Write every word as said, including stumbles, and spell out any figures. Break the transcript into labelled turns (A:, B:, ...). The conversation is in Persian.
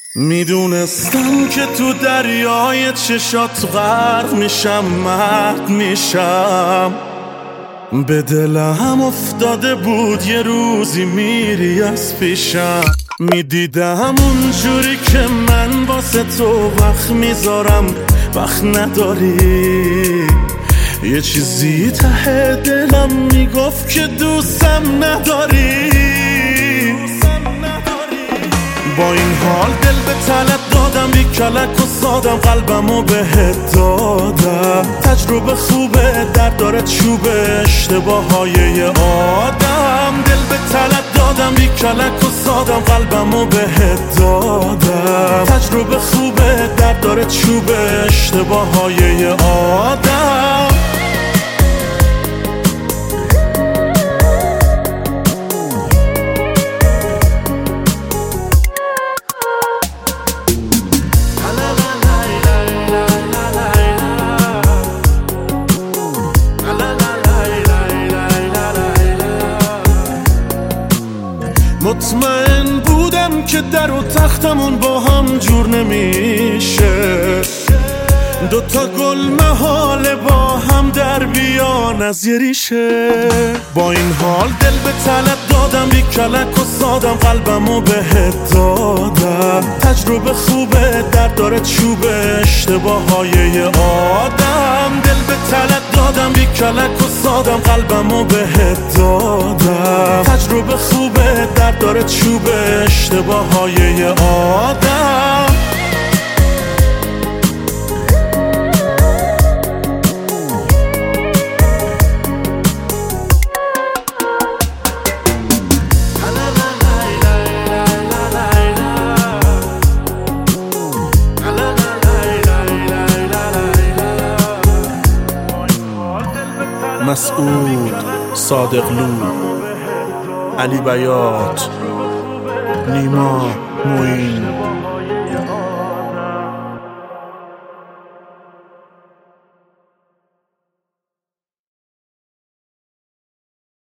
A: میدونستم که تو دریای چشات غرق میشم، مرد میشم. به دلم افتاده بود یه روزی میری از پیشم. میدیدم اونجوری که من واسه تو وقت میذارم، وقت نداری. یه چیزی ته دلم میگفت که دوستم نداری. با این حال دل به طلب دادم، بی کلک و سادم قلبمو بهت دادم. تجربه خوبه، درد داره چوبه، اشتباه های یه آدم. دل به طلب دادم، بی کلک و سادم قلبمو بهت دادم. تجربه خوبه، درد داره چوبه، اشتباه های یه آدم. مطمئن بودم که در و تختمون با هم جور نمیشه. دوتا گل محاله با هم در بیان از یه ریشه. با این حال دل به طلب دادم، بی کلک و سادم قلبمو بهت دادم. تجربه خوبه، درد داره چوبه، اشتباه های یه آدم. دل به طلب دادم، بی کلک و سادم قلبمو بهت دادم. تجربه خوبه، درد داره چوبه، اشتباه های یه آدم. مسعود صادقلو، علی بیات، نیما موین.